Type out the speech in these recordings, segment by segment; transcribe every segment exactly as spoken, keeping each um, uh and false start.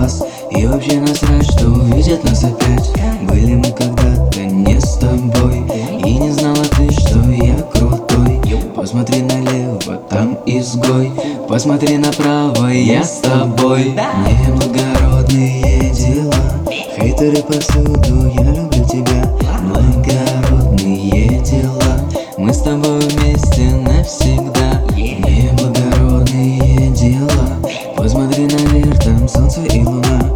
глаз. И вообще насрать, что увидят нас опять. Были мы когда-то не с тобой, и не знала ты, что я крутой. Посмотри налево, там изгой. Посмотри направо, я с тобой. Неблагородные дела, хейтеры повсюду, я люблю тебя. Благородные дела, мы с тобой вместе навсегда. Неблагородные дела, посмотри наверх, там солнце и луна.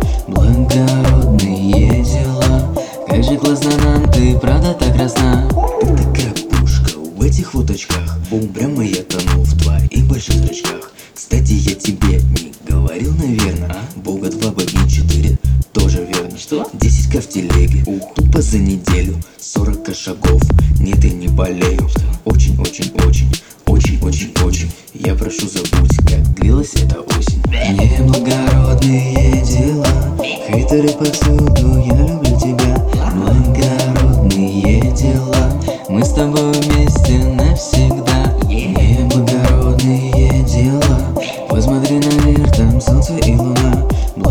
Благородные дела, как же классно нам, ты правда так красна. Ты такая пушка в этих вот очках, прямо я тонул в твоих больших зрачках. Кстати, я тебе не говорил, наверное, Бога два, богини четыре, тоже верно. Что? десять ка в телеге, тупо за неделю, сорок ка шагов, нет и не болею. Очень-очень-очень, очень-очень-очень, я прошу забудь, как длилась эта осень. Неблагородные дела, хейтеры повсюду, я люблю тебя. Благородные дела, мы с тобой вместе навсегда. Неблагородные дела, посмотри наверх, там солнце и луна.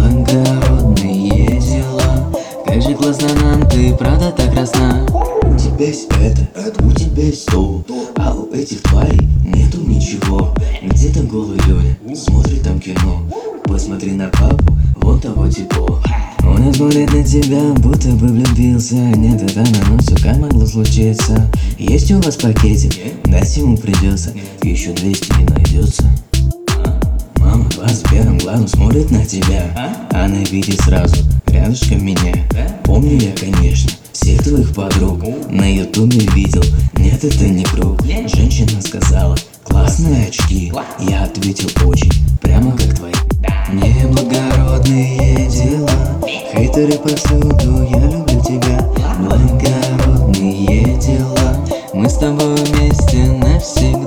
Благородные дела, как же классно нам, ты правда так красна. У тебя есть это, у тебя есть то, а у этих тварей нету ничего. Где-то голый Лёля смотрит там кино. Посмотри на папу, вот того тепло. Он смотрит на тебя, будто бы влюбился. Нет, это на носу, как могло случиться. Есть у вас пакетик, дать ему придется. Еще двести не найдется. Мама глаз первым глазом смотрит на тебя. Она видит сразу рядышком меня. Помню я, конечно, всех твоих подруг на ютубе видел. Нет, это не круг. Женщина сказала, классные очки. Я ответил, очень, прямо как твои. Неблагородные дела, хейтеры повсюду, я люблю тебя. Благородные дела, мы с тобой вместе навсегда.